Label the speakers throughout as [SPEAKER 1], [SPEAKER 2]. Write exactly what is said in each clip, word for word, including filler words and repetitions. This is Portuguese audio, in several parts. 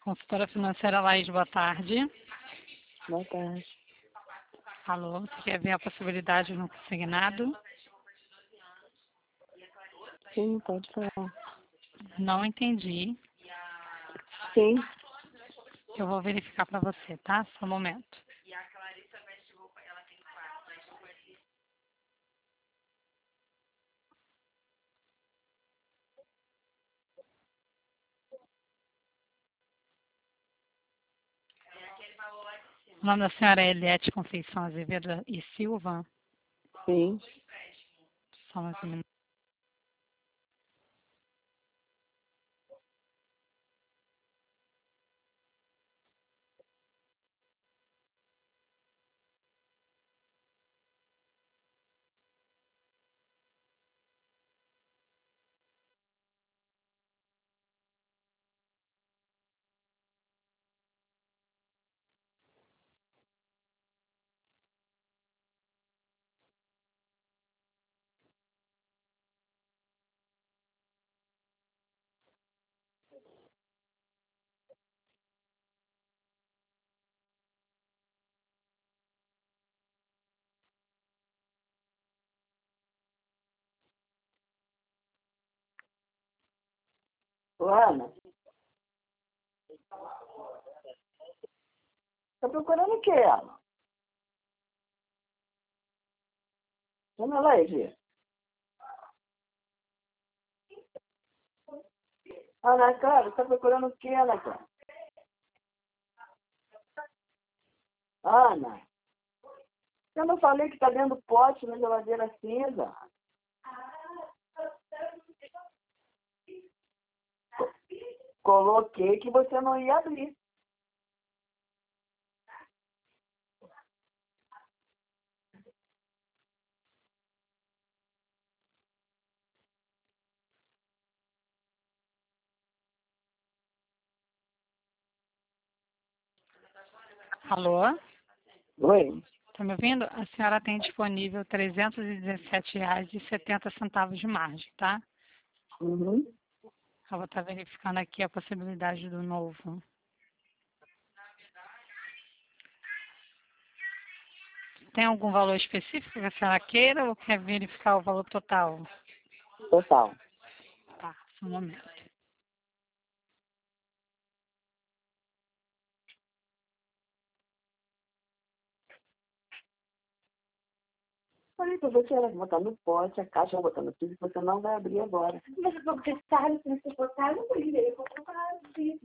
[SPEAKER 1] Consultora financeira Laís, boa tarde.
[SPEAKER 2] Boa tarde.
[SPEAKER 1] Alô, você quer ver a possibilidade no consignado?
[SPEAKER 2] Sim, pode falar.
[SPEAKER 1] Não entendi.
[SPEAKER 2] Sim.
[SPEAKER 1] Eu vou verificar para você, tá? Só um momento. O nome da senhora é Eliette Conceição Azevedo e Silva?
[SPEAKER 2] Sim.
[SPEAKER 1] Só mais um minuto.
[SPEAKER 2] Ô, Ana. Tá procurando o quê, Ana? Dona Laís. Ana Clara, tá procurando o quê, Ana Clara? Ana. Eu não falei que tá dentro do pote na geladeira cinza. Co- Coloquei que você não ia abrir.
[SPEAKER 1] Alô?
[SPEAKER 2] Oi?
[SPEAKER 1] Tá me ouvindo? A senhora tem disponível trezentos e dezessete reais e setenta centavos de margem, tá?
[SPEAKER 2] Uhum.
[SPEAKER 1] Eu vou estar verificando aqui a possibilidade do novo. Tem algum valor específico que a senhora queira ou quer verificar o valor total?
[SPEAKER 2] Total.
[SPEAKER 1] Tá, só um momento.
[SPEAKER 2] Falei pra você, ela botar no pote, a caixa botando tudo, que você não vai abrir agora.
[SPEAKER 3] Mas porque sabe, se você botar, eu não poderia comprar assim.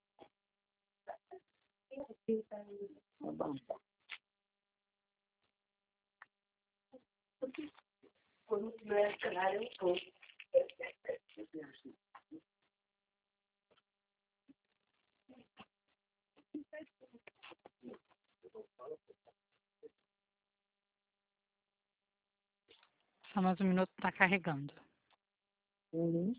[SPEAKER 2] Tá bom.
[SPEAKER 3] Quando tiver cenário, eu tô.
[SPEAKER 1] Só mais um minuto, tá carregando.
[SPEAKER 2] Uhum.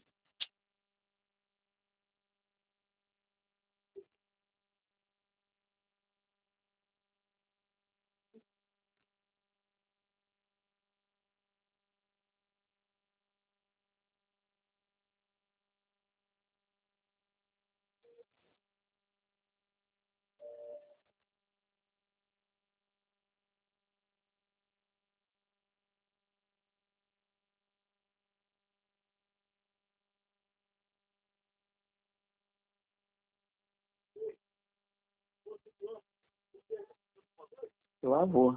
[SPEAKER 2] Seu avô.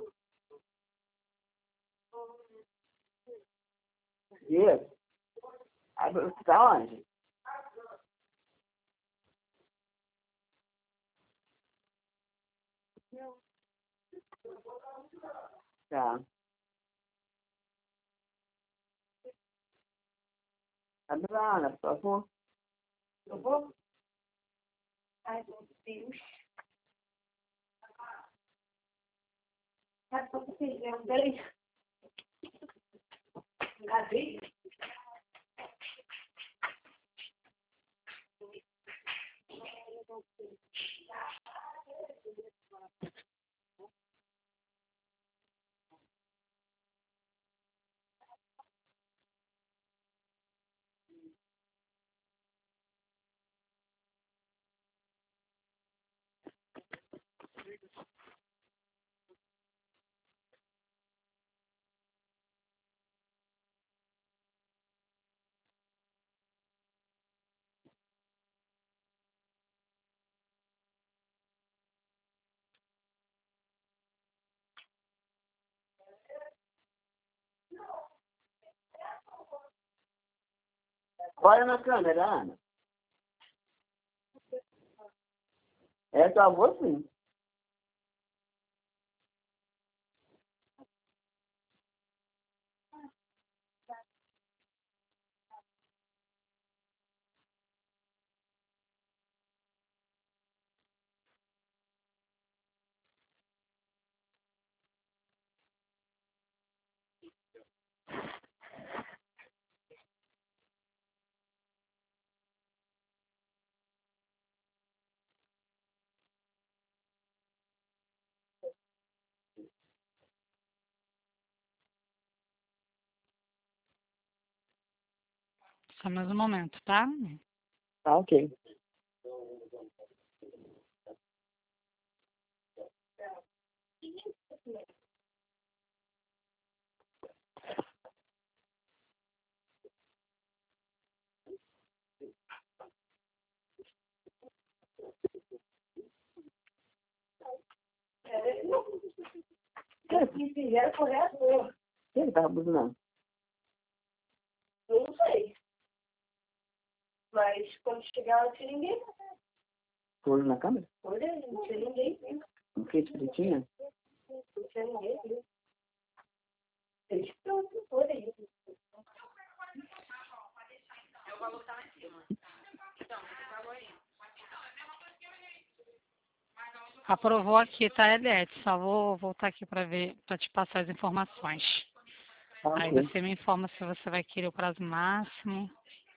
[SPEAKER 2] Isso. Aí você tá onde? Tá. Adriana, por favor.
[SPEAKER 3] Eu vou? Ai, meu Deus. Sabe como você já peraí. Engasguei?
[SPEAKER 2] Olha na câmera, Ana. É tua avó, sim.
[SPEAKER 1] Só mais um momento, tá?
[SPEAKER 2] Tá, ok.
[SPEAKER 3] Se fizer correto, eu
[SPEAKER 2] Quem tava buzinando?
[SPEAKER 3] não sei. Mas quando chegar lá, não tinha ninguém.
[SPEAKER 2] Olho na câmera?
[SPEAKER 3] Olha, não tinha ninguém.
[SPEAKER 2] Não fiquei pretinha?
[SPEAKER 3] Não tinha ninguém. Eles pronto, olha aí.
[SPEAKER 1] Aprovou aqui, tá, Eliette? Só vou voltar aqui para ver, para te passar as informações.
[SPEAKER 2] Tá,
[SPEAKER 1] Aí
[SPEAKER 2] ok.
[SPEAKER 1] você me informa se você vai querer o prazo máximo.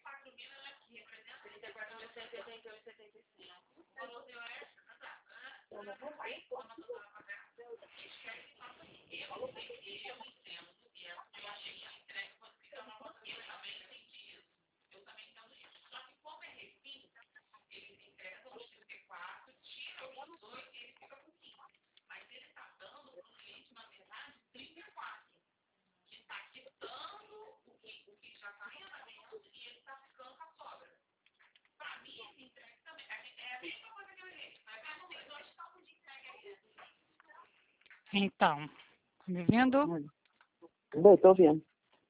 [SPEAKER 1] Então, tá me vendo?
[SPEAKER 2] Oi, tô ouvindo.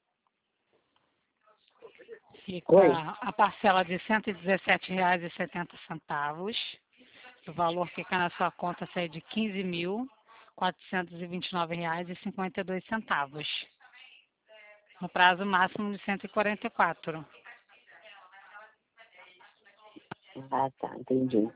[SPEAKER 1] Fica
[SPEAKER 2] Oi.
[SPEAKER 1] a parcela de cento e dezessete reais e setenta centavos. O valor que cai na sua conta sai de quinze mil, quatrocentos e vinte e nove reais e cinquenta e dois centavos. No prazo máximo de cento e quarenta e quatro.
[SPEAKER 2] Ah, tá, entendi.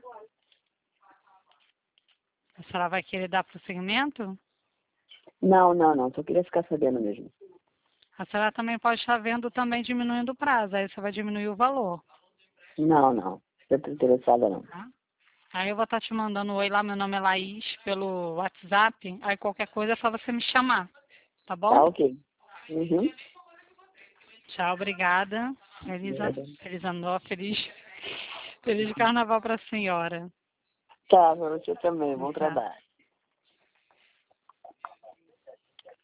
[SPEAKER 1] A senhora vai querer dar prosseguimento?
[SPEAKER 2] Não, não, não. Só queria ficar sabendo mesmo.
[SPEAKER 1] A senhora também pode estar vendo também diminuindo o prazo, aí você vai diminuir o valor.
[SPEAKER 2] Não, não. Eu tô interessada, não.
[SPEAKER 1] Tá? Aí eu vou estar te mandando um oi lá, meu nome é Laís, pelo WhatsApp. Aí qualquer coisa é só você me chamar, tá bom?
[SPEAKER 2] Tá, ok. Uhum.
[SPEAKER 1] Tchau, obrigada. Feliz, a-
[SPEAKER 2] Obrigada.
[SPEAKER 1] feliz ano novo, feliz, feliz carnaval para a senhora.
[SPEAKER 2] Tá, pra você também. Bom
[SPEAKER 1] Tá.
[SPEAKER 2] trabalho.